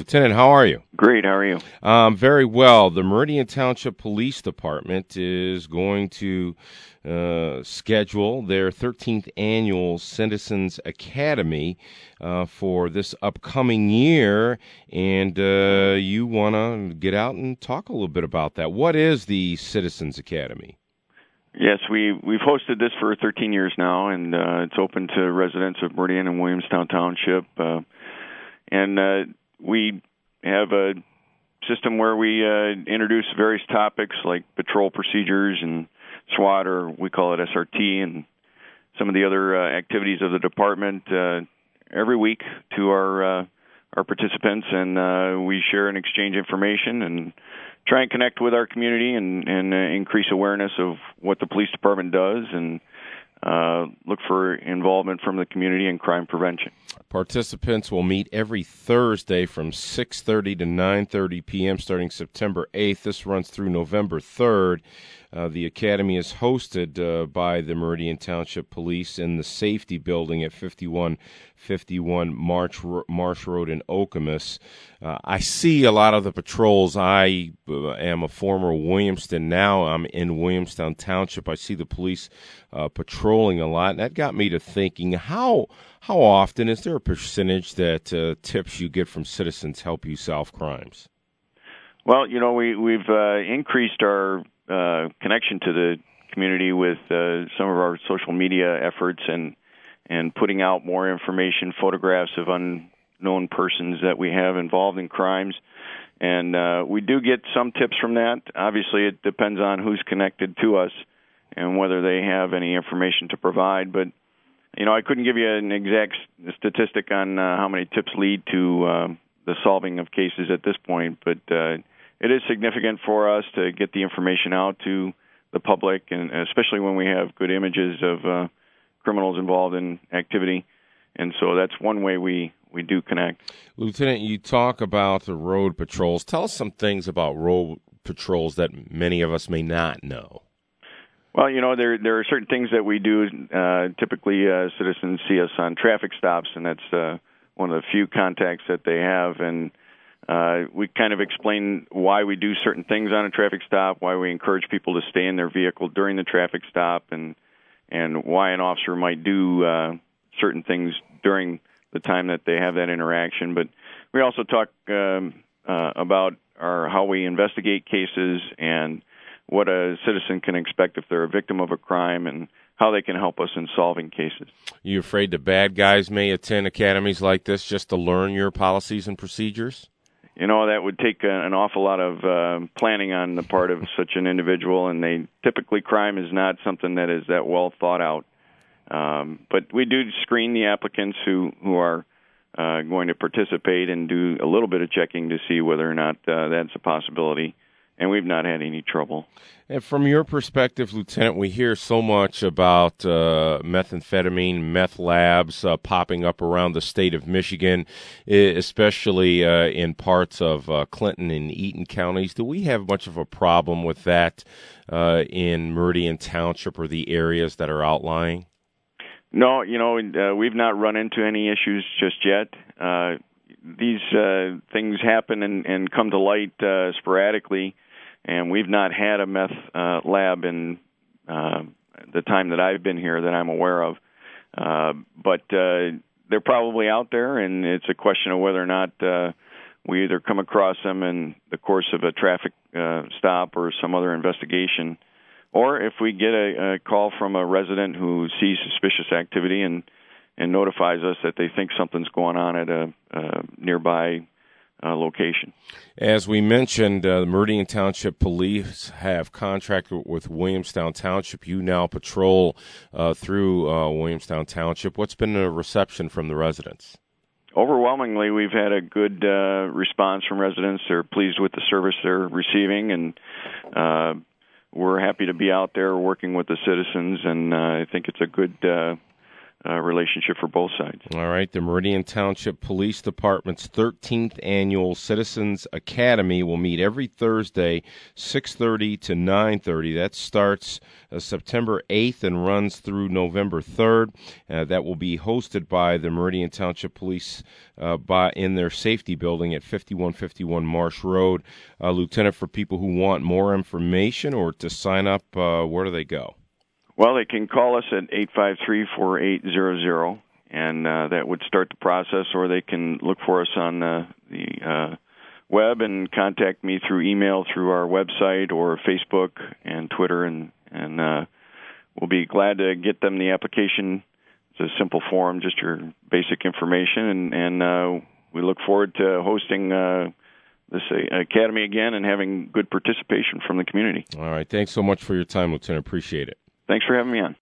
Lieutenant, how are you? Great. How are you? Very well. The Meridian Township Police Department is going to schedule their 13th annual Citizens Academy for this upcoming year, and you want to get out and talk a little bit about that. What is the Citizens Academy? Yes, we've hosted this for 13 years now, and it's open to residents of Meridian and Williamstown Township. We have a system where we introduce various topics like patrol procedures and SWAT, or we call it SRT, and some of the other activities of the department every week to our participants, and we share and exchange information and try and connect with our community and increase awareness of what the police department does, and look for involvement from the community in crime prevention. Participants will meet every Thursday from 6:30 to 9:30 p.m. starting September 8th. This runs through November 3rd. The Academy is hosted by the Meridian Township Police in the Safety Building at 5151 Marsh Road in Okemos. I see a lot of the patrols. I am a former Williamston. Now I'm in Williamstown Township. I see the police patrolling a lot, and that got me to thinking, how often is there a percentage that tips you get from citizens help you solve crimes? Well, we've increased our connection to the community with some of our social media efforts and putting out more information, photographs of unknown persons that we have involved in crimes. And we do get some tips from that. Obviously, it depends on who's connected to us and whether they have any information to provide. But, I couldn't give you an exact statistic on how many tips lead to the solving of cases at this point, but it is significant for us to get the information out to the public, and especially when we have good images of criminals involved in activity. And so that's one way we do connect. Lieutenant, you talk about the road patrols. Tell us some things about road patrols that many of us may not know. Well, there are certain things that we do. Typically, citizens see us on traffic stops, and that's one of the few contacts that they have. And we kind of explain why we do certain things on a traffic stop, why we encourage people to stay in their vehicle during the traffic stop, and why an officer might do certain things during the time that they have that interaction. But we also talk about how we investigate cases and what a citizen can expect if they're a victim of a crime, and how they can help us in solving cases. You afraid the bad guys may attend academies like this just to learn your policies and procedures? That would take an awful lot of planning on the part of such an individual, and typically crime is not something that is that well thought out. But we do screen the applicants who are going to participate and do a little bit of checking to see whether or not that's a possibility. And we've not had any trouble. And from your perspective, Lieutenant, we hear so much about methamphetamine, meth labs popping up around the state of Michigan, especially in parts of Clinton and Eaton counties. Do we have much of a problem with that in Meridian Township or the areas that are outlying? No, we've not run into any issues just yet. These things happen and come to light sporadically, and we've not had a meth lab in the time that I've been here that I'm aware of. But they're probably out there, and it's a question of whether or not we either come across them in the course of a traffic stop or some other investigation, or if we get a call from a resident who sees suspicious activity and notifies us that they think something's going on at a nearby location. As we mentioned, the Meridian Township Police have contracted with Williamstown Township. You now patrol through Williamstown Township. What's been the reception from the residents? Overwhelmingly, we've had a good response from residents. They're pleased with the service they're receiving, and we're happy to be out there working with the citizens, and I think it's a good relationship for both sides. All right. The Meridian Township Police Department's 13th Annual Citizens Academy will meet every Thursday, 6:30 to 9:30. That starts September 8th and runs through November 3rd. That will be hosted by the Meridian Township Police in their safety building at 5151 Marsh Road. Lieutenant, for people who want more information or to sign up, where do they go? Well, they can call us at 853-4800, and that would start the process, or they can look for us on the web and contact me through email, through our website, or Facebook and Twitter, and we'll be glad to get them the application. It's a simple form, just your basic information, and we look forward to hosting this academy again and having good participation from the community. All right. Thanks so much for your time, Lieutenant. Appreciate it. Thanks for having me on.